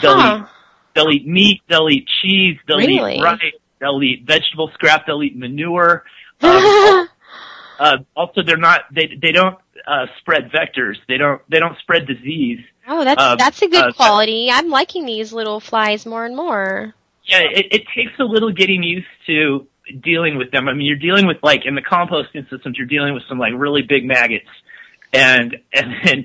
Speaker 4: meat, they'll eat cheese, they'll eat rice, they'll eat vegetable scrap, they'll eat manure. Also they don't spread vectors. They don't spread disease.
Speaker 3: Oh, that's a good quality. I'm liking these little flies more and more.
Speaker 4: Yeah, it takes a little getting used to dealing with them. I mean, you're dealing with, in the composting systems, you're dealing with some, really big maggots. and then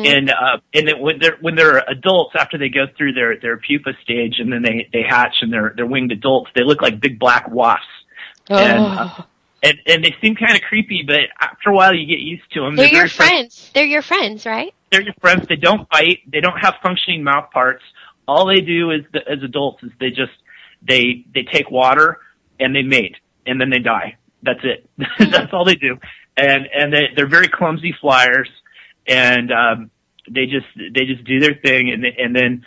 Speaker 4: when they're adults, after they go through their pupa stage, and then they hatch and they're winged adults, they look like big black wasps.
Speaker 3: Oh.
Speaker 4: And they seem kind of creepy, but after a while you get used to them.
Speaker 3: They're your friends. They're your friends, right?
Speaker 4: They're your friends. They don't bite. They don't have functioning mouth parts. All they do is, as adults, is they take water and they mate, and then they die. That's it. That's all they do. And they're very clumsy flyers, and they just do their thing, and then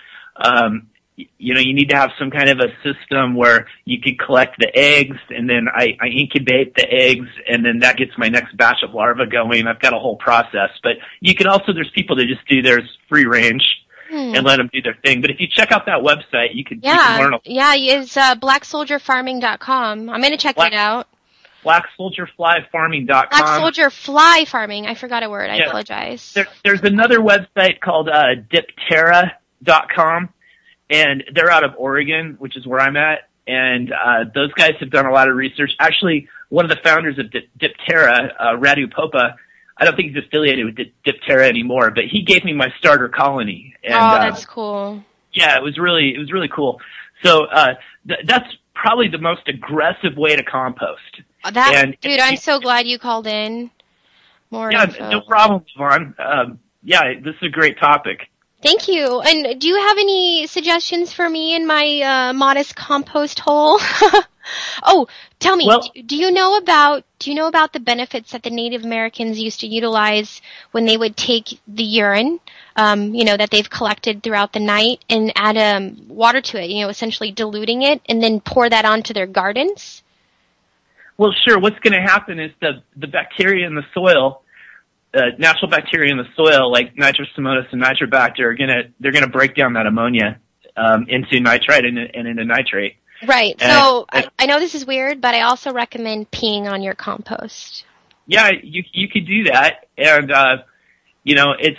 Speaker 4: you need to have some kind of a system where you can collect the eggs, and then I incubate the eggs, and then that gets my next batch of larvae going. I've got a whole process. But you can also, there's people that just do theirs free range and let them do their thing. But if you check out that website, you can learn.
Speaker 3: It's blacksoldierfarming.com. I'm going to check that out.
Speaker 4: BlackSoldierFlyFarming.com.
Speaker 3: Black Soldier Fly Farming. I forgot a word. I apologize.
Speaker 4: There's another website called Diptera.com. And they're out of Oregon, which is where I'm at. And those guys have done a lot of research. Actually, one of the founders of Diptera, Radu Popa, I don't think he's affiliated with Diptera anymore, but he gave me my starter colony. And,
Speaker 3: that's cool.
Speaker 4: Yeah, it was really cool. So that's probably the most aggressive way to compost.
Speaker 3: Dude, I'm so glad you called in. More info.
Speaker 4: No problem, Yvonne. This is a great topic.
Speaker 3: Thank you. And do you have any suggestions for me in my modest compost hole? Oh, tell me, do you know about the benefits that the Native Americans used to utilize when they would take the urine, that they've collected throughout the night, and add water to it, essentially diluting it, and then pour that onto their gardens?
Speaker 4: Well, sure. What's going to happen is the bacteria in the soil, natural bacteria in the soil, like Nitrosomonas and Nitrobacter, they're gonna break down that ammonia into nitrite and into nitrate.
Speaker 3: Right. So I know this is weird, but I also recommend peeing on your compost.
Speaker 4: Yeah, you could do that, and it's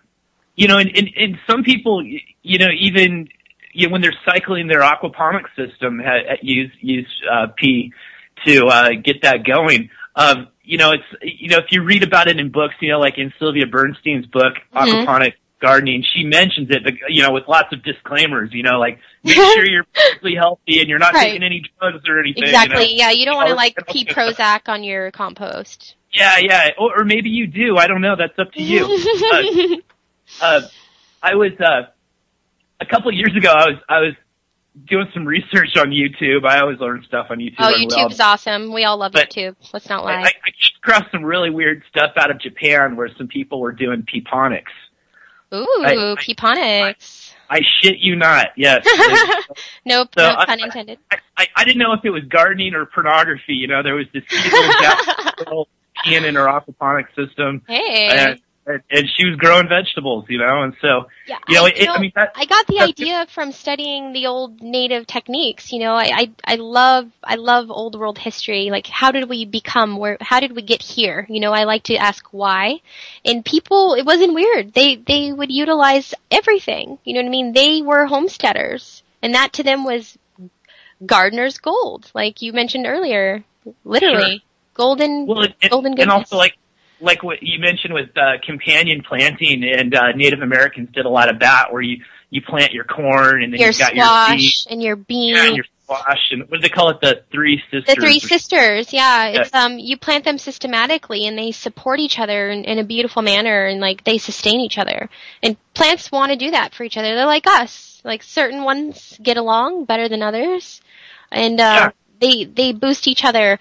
Speaker 4: and some people, even when they're cycling their aquaponics system, use pee to get that going. If you read about it in books, like in Sylvia Bernstein's book, Aquaponic Gardening, she mentions it, with lots of disclaimers, like, make sure you're perfectly healthy and you're not taking any drugs or anything.
Speaker 3: Exactly, yeah, you don't want to, pee Prozac on your compost.
Speaker 4: Yeah, or maybe you do, I don't know, that's up to you. I was, a couple of years ago, I was doing some research on YouTube. I always learn stuff on YouTube.
Speaker 3: Oh, YouTube's awesome. We all love YouTube. Let's not lie.
Speaker 4: I came across some really weird stuff out of Japan where some people were doing peeponics.
Speaker 3: Ooh, peeponics.
Speaker 4: I shit you not. Yes.
Speaker 3: Nope, no pun intended.
Speaker 4: I didn't know if it was gardening or pornography. There was this little peeing in her aquaponic system.
Speaker 3: Hey.
Speaker 4: And she was growing vegetables, and so,
Speaker 3: I got the idea from studying the old native techniques, I love old world history, like, how did we become, how did we get here, I like to ask why, and people, it wasn't weird, they would utilize everything, you know what I mean, they were homesteaders, and that to them was gardener's gold, like you mentioned earlier, literally,
Speaker 4: sure.
Speaker 3: golden goodness.
Speaker 4: And also, like what you mentioned with companion planting, and Native Americans did a lot of that, where you plant your corn, and then you've got
Speaker 3: your
Speaker 4: squash
Speaker 3: and your beans.
Speaker 4: Yeah, and your squash, and what do they call it? The Three Sisters.
Speaker 3: The Three Sisters, yeah. It's you plant them systematically, and they support each other in a beautiful manner, and they sustain each other. And plants want to do that for each other. They're like us. Like, certain ones get along better than others, and they boost each other.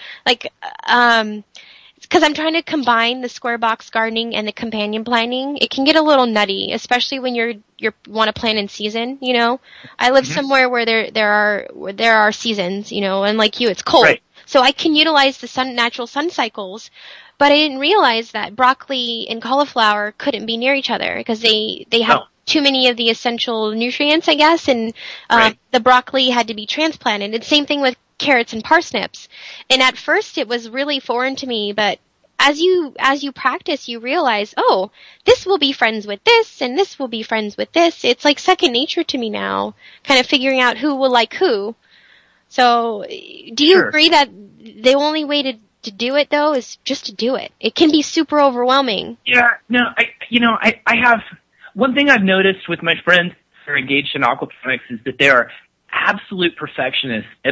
Speaker 3: Because I'm trying to combine the square box gardening and the companion planting. It can get a little nutty, especially when you want to plant in season. I live somewhere where there are seasons. And like you, it's cold, right. So I can utilize the natural sun cycles. But I didn't realize that broccoli and cauliflower couldn't be near each other because they have too many of the essential nutrients, I guess. And the broccoli had to be transplanted. And same thing with carrots and parsnips. And at first it was really foreign to me, but as you practice, you realize, oh, this will be friends with this, and this will be friends with this. It's like second nature to me now, kind of figuring out who will like who. So, do you agree that the only way to do it, though, is just to do it. It can be super overwhelming.
Speaker 4: Yeah, no, I have one thing I've noticed with my friends who are engaged in aquaponics is that they are absolute perfectionists, and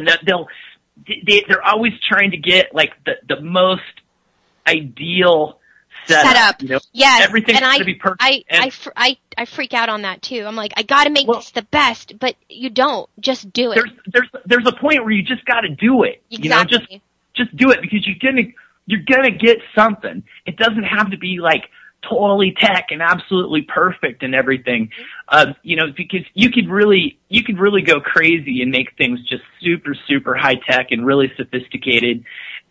Speaker 4: they're always trying to get like the most ideal setup. You know?
Speaker 3: Yes,
Speaker 4: everything's going to be perfect.
Speaker 3: I freak out on that too. I'm like, I got to make this the best, but you don't. Just do it.
Speaker 4: There's a point where you just got to do it.
Speaker 3: Exactly.
Speaker 4: You know, just do it, because you're gonna get something. It doesn't have to be like totally tech and absolutely perfect and everything. You know, because you could really go crazy and make things just super, super high tech and really sophisticated.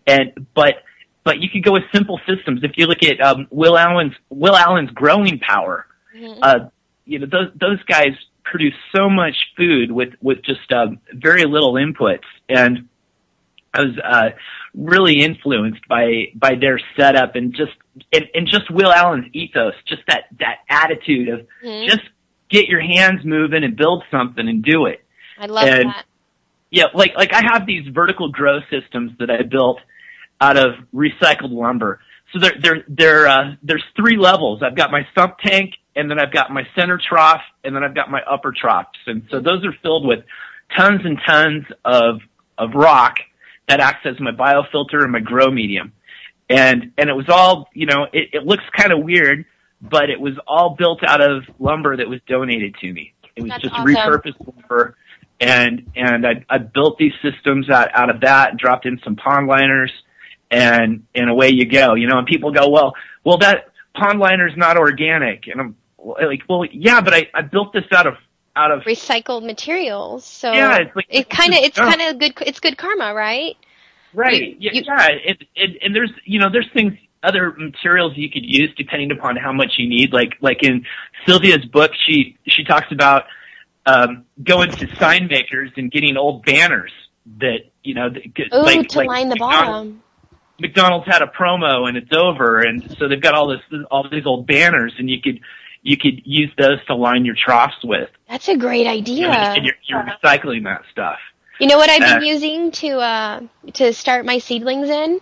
Speaker 4: But you could go with simple systems. If you look at Will Allen's Growing Power, you know, those guys produce so much food with just very little inputs. And I was really influenced by their setup and just Will Allen's ethos, just that attitude of just get your hands moving and build something and do it.
Speaker 3: I love that.
Speaker 4: Yeah, like I have these vertical grow systems that I built out of recycled lumber. So there's 3 levels. I've got my sump tank, and then I've got my center trough, and then I've got my upper troughs. And so those are filled with tons and tons of rock that acts as my biofilter and my grow medium. And it was all, you know, it looks kind of weird, but it was all built out of lumber that was donated to me. It was just
Speaker 3: awesome.
Speaker 4: Repurposed lumber. And I built these systems out of that, dropped in some pond liners, and away you go, you know. And people go, well, that pond liner's not organic. And I'm like, well, yeah, but I built this out of
Speaker 3: recycled materials. So
Speaker 4: yeah, it's kind
Speaker 3: of good. It's good karma, right?
Speaker 4: Right. And there's things, other materials you could use depending upon how much you need. Like in Sylvia's book, she talks about going to sign makers and getting old banners that, you know,
Speaker 3: to line the bottom.
Speaker 4: McDonald's had a promo and it's over, and so they've got all these old banners, and you could use those to line your troughs with.
Speaker 3: That's a great idea.
Speaker 4: And you're recycling that stuff.
Speaker 3: You know what I've been using to start my seedlings in?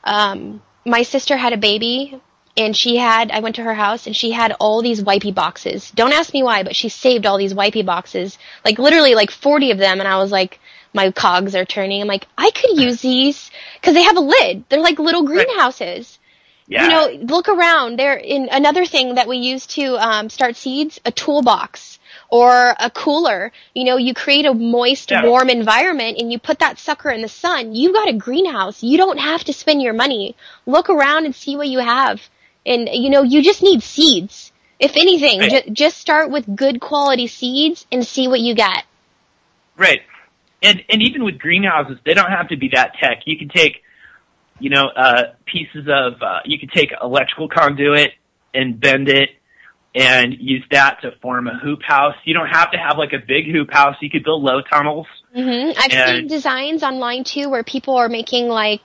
Speaker 3: My sister had a baby, and I went to her house, and she had all these wipey boxes. Don't ask me why, but she saved all these wipey boxes, like literally like 40 of them, and I was like, my cogs are turning. I'm like, I could use these, because they have a lid. They're like little greenhouses. Yeah. You know, look around. They're in another thing that we use to start seeds, a toolbox or a cooler. You know, you create a moist, warm environment, and you put that sucker in the sun. You got a greenhouse. You don't have to spend your money. Look around and see what you have. And, you know, you just need seeds. If anything, just start with good quality seeds and see what you get.
Speaker 4: Right. And even with greenhouses, they don't have to be that tech. You can take, you know, pieces of, you could take electrical conduit and bend it and use that to form a hoop house. You don't have to have like a big hoop house. You could build low tunnels.
Speaker 3: Mm-hmm. I've seen designs online too where people are making like,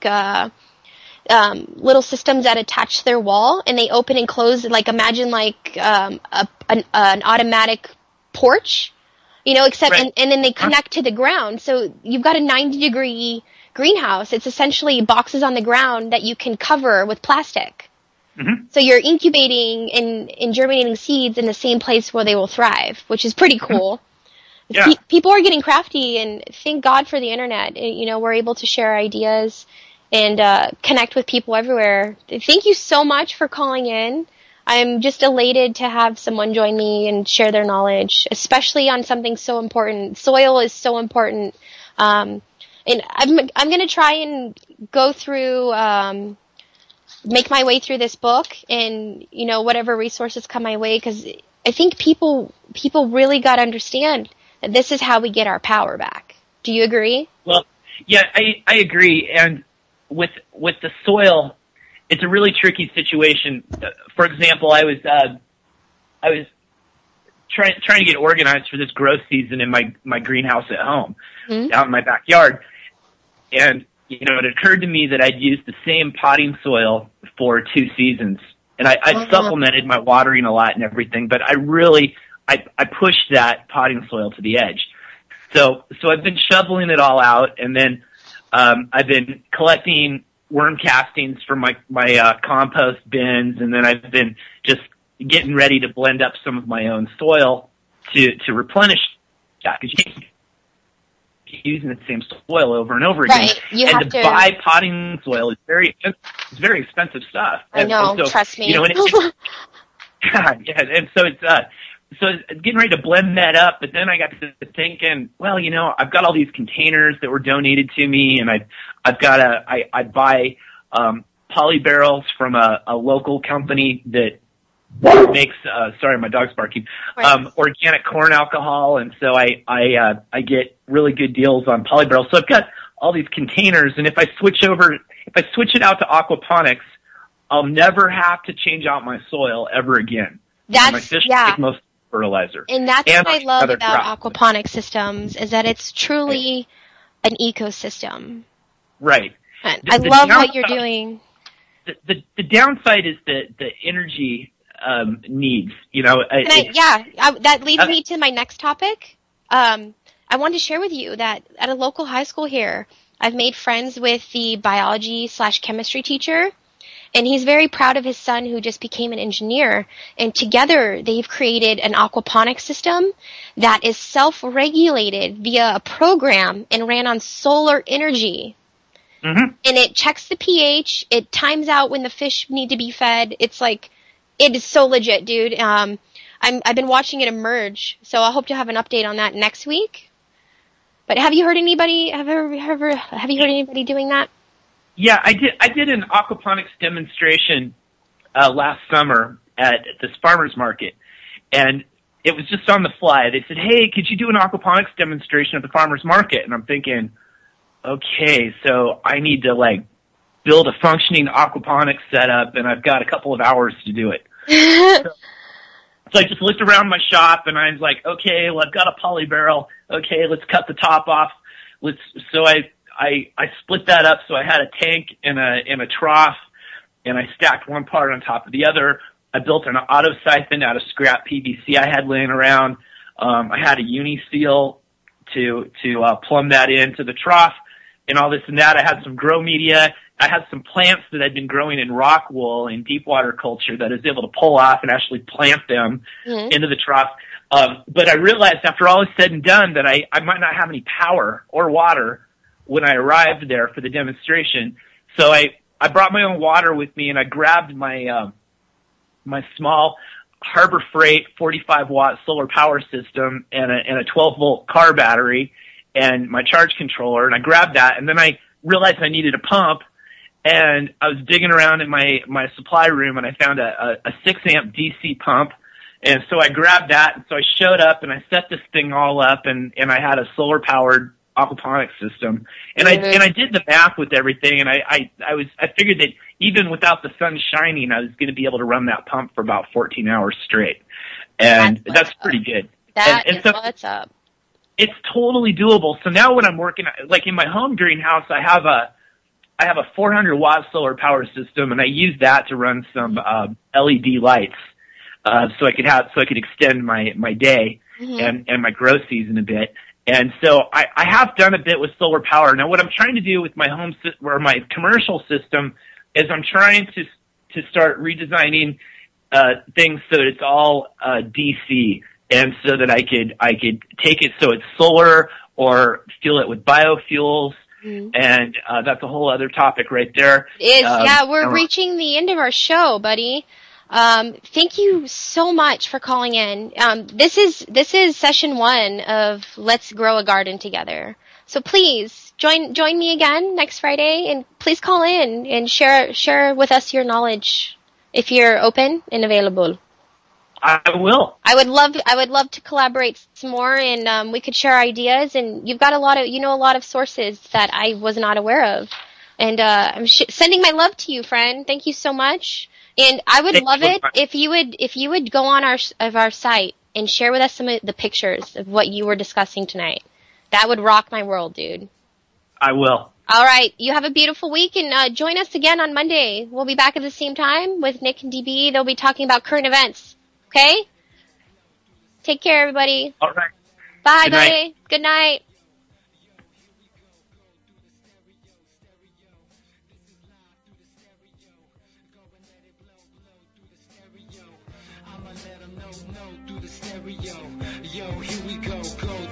Speaker 3: little systems that attach to their wall, and they open and close, like imagine like, an automatic porch. You know, except, and then they connect to the ground. So you've got a 90-degree greenhouse. It's essentially boxes on the ground that you can cover with plastic. Mm-hmm. So you're incubating and germinating seeds in the same place where they will thrive, which is pretty cool. Yeah. People are getting crafty, and thank God for the internet. You know, we're able to share ideas and connect with people everywhere. Thank you so much for calling in. I'm just elated to have someone join me and share their knowledge, especially on something so important. Soil is so important. And I'm going to try and go through, make my way through this book and, you know, whatever resources come my way, because I think people really got to understand that this is how we get our power back. Do you agree?
Speaker 4: Well, yeah, I agree. And with the soil, it's a really tricky situation. For example, I was trying to get organized for this growth season in my greenhouse at home, out in my backyard. And, you know, it occurred to me that I'd used the same potting soil for 2 seasons. And I supplemented my watering a lot and everything, but I pushed that potting soil to the edge. So I've been shoveling it all out, and then I've been collecting worm castings for my compost bins, and then I've been just getting ready to blend up some of my own soil to replenish that, because you can't keep using the same soil over and over again.
Speaker 3: Right. You
Speaker 4: and
Speaker 3: have
Speaker 4: to
Speaker 3: to
Speaker 4: buy potting soil is very expensive stuff.
Speaker 3: I know,
Speaker 4: and so,
Speaker 3: trust me.
Speaker 4: You know, and so it's getting ready to blend that up, but then I got to thinking, well, you know, I've got all these containers that were donated to me, and I buy poly barrels from a local company that makes sorry, my dog's barking, organic corn alcohol, and so I get really good deals on poly barrels. So I've got all these containers, and if I switch it out to aquaponics, I'll never have to change out my soil ever again.
Speaker 3: That's,
Speaker 4: my fish
Speaker 3: yeah.
Speaker 4: take most fertilizer.
Speaker 3: And that's
Speaker 4: and
Speaker 3: what I love
Speaker 4: other
Speaker 3: about
Speaker 4: crops.
Speaker 3: aquaponic systems, is that it's truly an ecosystem.
Speaker 4: Right.
Speaker 3: And
Speaker 4: The-
Speaker 3: I
Speaker 4: the
Speaker 3: love what
Speaker 4: downside-
Speaker 3: you're doing.
Speaker 4: The downside is the energy needs. You know,
Speaker 3: That leads me to my next topic. I wanted to share with you that at a local high school here, I've made friends with the biology/chemistry teacher, and he's very proud of his son who just became an engineer. And together they've created an aquaponic system that is self-regulated via a program and ran on solar energy.
Speaker 4: Mm-hmm.
Speaker 3: And it checks the pH. It times out when the fish need to be fed. It's like, it is so legit, dude. I've been watching it emerge, so I hope to have an update on that next week. But have you heard anybody? Have you heard anybody doing that?
Speaker 4: Yeah, I did an aquaponics demonstration last summer at this farmer's market, and it was just on the fly. They said, "Hey, could you do an aquaponics demonstration at the farmer's market?" And I'm thinking, okay, so I need to build a functioning aquaponics setup, and I've got a couple of hours to do it. So I just looked around my shop, and I was like, okay, well, I've got a poly barrel. Okay, let's cut the top off. So I split that up, so I had a tank and a trough, and I stacked one part on top of the other. I built an auto siphon out of scrap PVC I had laying around. I had a uni seal to plumb that into the trough, and all this and that. I had some grow media. I had some plants that I'd been growing in rock wool in deep water culture that I was able to pull off and actually plant them into the trough. But I realized after all is said and done that I might not have any power or water when I arrived there for the demonstration. So I brought my own water with me, and I grabbed my my small Harbor Freight 45-watt solar power system and a 12-volt car battery and my charge controller, and I grabbed that, and then I realized I needed a pump, and I was digging around in my supply room, and I found a 6-amp DC pump, and so I grabbed that, and so I showed up, and I set this thing all up, and I had a solar-powered aquaponics system, and I did the math with everything, and I figured that even without the sun shining, I was going to be able to run that pump for about 14 hours straight, and that's pretty good.
Speaker 3: That
Speaker 4: and
Speaker 3: is
Speaker 4: so
Speaker 3: what's up.
Speaker 4: It's totally doable. So now when I'm working, in my home greenhouse, I have a 400-watt solar power system, and I use that to run some LED lights, so I could extend my day and my grow season a bit. And so I have done a bit with solar power. Now, what I'm trying to do with my my commercial system is I'm trying to start redesigning things so that it's all DC, and so that I could take it so it's solar or fuel it with biofuels. And that's a whole other topic right there.
Speaker 3: It is, we're reaching the end of our show, buddy. Thank you so much for calling in. This is session 1 of Let's Grow a Garden Together. So please join me again next Friday, and please call in and share with us your knowledge if you're open and available.
Speaker 4: I will.
Speaker 3: I would love to collaborate some more, and we could share ideas. And you've got a lot of sources that I was not aware of. And I'm sending my love to you, friend. Thank you so much. And I would love it if you would go on our site and share with us some of the pictures of what you were discussing tonight. That would rock my world, dude.
Speaker 4: I will.
Speaker 3: All right. You have a beautiful week, and join us again on Monday. We'll be back at the same time with Nick and DB. They'll be talking about current events. Okay? Take care, everybody.
Speaker 4: All right.
Speaker 3: Bye,
Speaker 4: Good
Speaker 3: buddy.
Speaker 4: night.
Speaker 3: Good night.
Speaker 2: blow through the stereo. Yo, here we go, go